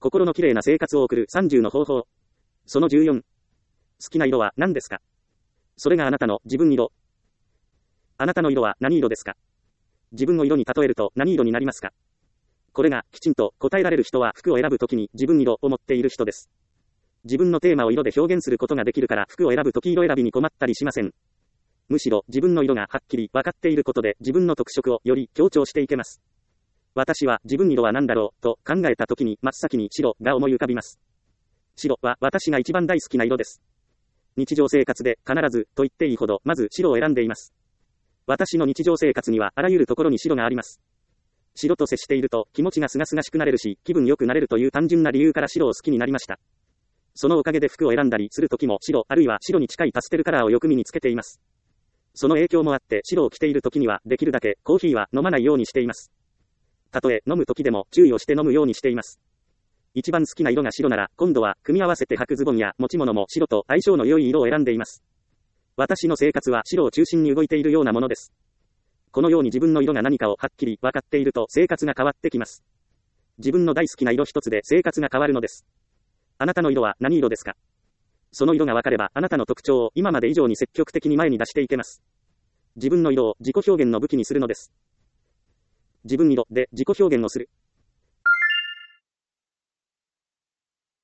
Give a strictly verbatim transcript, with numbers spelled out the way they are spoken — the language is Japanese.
心の綺麗な生活を送るさんじゅうの方法。そのじゅうよん。好きな色は何ですか？それがあなたの自分色。あなたの色は何色ですか？自分の色に例えると何色になりますか？これがきちんと答えられる人は服を選ぶときに自分色を持っている人です。自分のテーマを色で表現することができるから服を選ぶとき色選びに困ったりしません。むしろ自分の色がはっきり分かっていることで自分の特色をより強調していけます。私は自分色は何だろうと考えたときに真っ先に白が思い浮かびます。白は私が一番大好きな色です。日常生活で必ずと言っていいほどまず白を選んでいます。私の日常生活にはあらゆるところに白があります。白と接していると気持ちがすがすがしくなれるし気分良くなれるという単純な理由から白を好きになりました。そのおかげで服を選んだりするときも白あるいは白に近いパステルカラーをよく身につけています。その影響もあって白を着ているときにはできるだけコーヒーは飲まないようにしています。たとえ飲むときでも注意をして飲むようにしています。一番好きな色が白なら今度は組み合わせて履くズボンや持ち物も白と相性の良い色を選んでいます。私の生活は白を中心に動いているようなものです。このように自分の色が何かをはっきり分かっていると生活が変わってきます。自分の大好きな色一つで生活が変わるのです。あなたの色は何色ですか？その色が分かればあなたの特徴を今まで以上に積極的に前に出していけます。自分の色を自己表現の武器にするのです。自分色で自己表現をする。